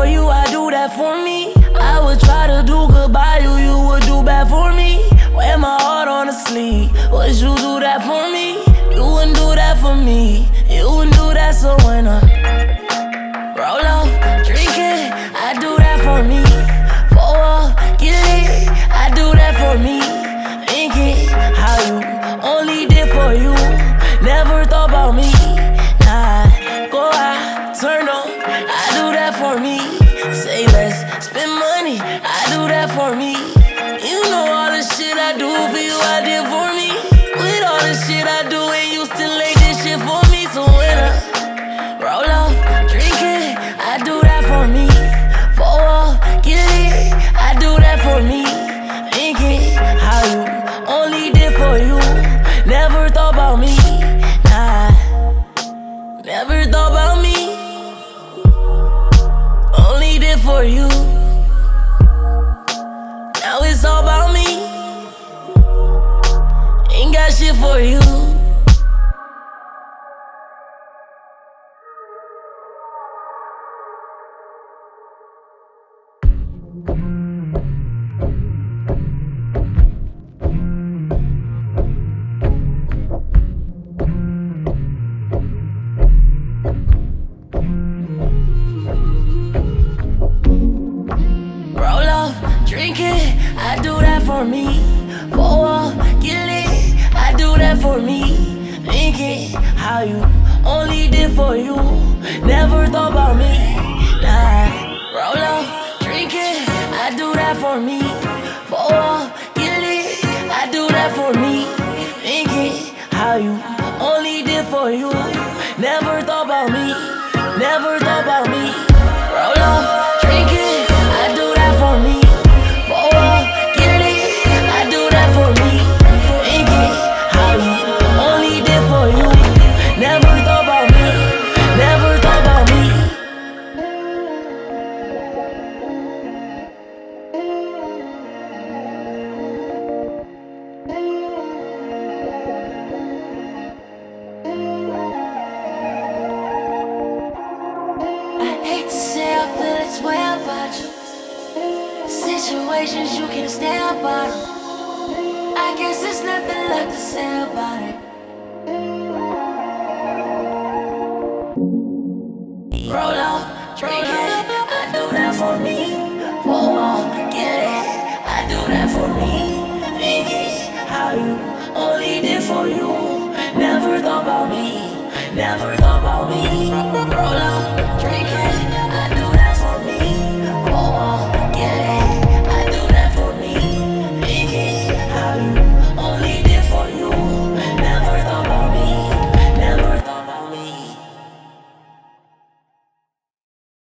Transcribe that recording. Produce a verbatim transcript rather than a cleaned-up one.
for you, I do that for me. I would try to do good by you, you would do bad for me. Wear my heart on the sleeve, would you do that for me? You wouldn't do that for me, you wouldn't do that. So when I roll up, drink it, I do that for me. Pour up, get it, I do that for me. Think it, how you only did for you, never thought about me. Nah, go out, turn up, I do that for me. Say let's spend money, I do that for me. You know all the shit I do for you, I did for me. With all the shit I do, and you still ain't this shit for me. So when I roll up, drink it, I do that for me. Pour up, get it, I do that for me. Think it, how you only did for you, never thought about me. Nah, never thought about me, only did for you. Now it's all about me, ain't got shit for you. Roll up, drink it, I do that for me. Pour up, get it, I do that for me. Think it, how you only did for you, never thought about me. Nah, roll up, drink it, I do that for me. Pour up, get it, I do that for me. Think it, how you only did for you, never thought about me, never thought about me. Roll up, drink it, I do that for me. Pour up, get it, I do that for me. Think it, how you only did for you, never thought about me, never thought about me. I hate to say I feel this way about you. Situations you can't stay about them. I guess there's nothing left to say about it. Roll up, drink it, I do that for me. Pour up, get it, I do that for me. Think it, how you only did for you, never thought about me, never thought about me. Roll up.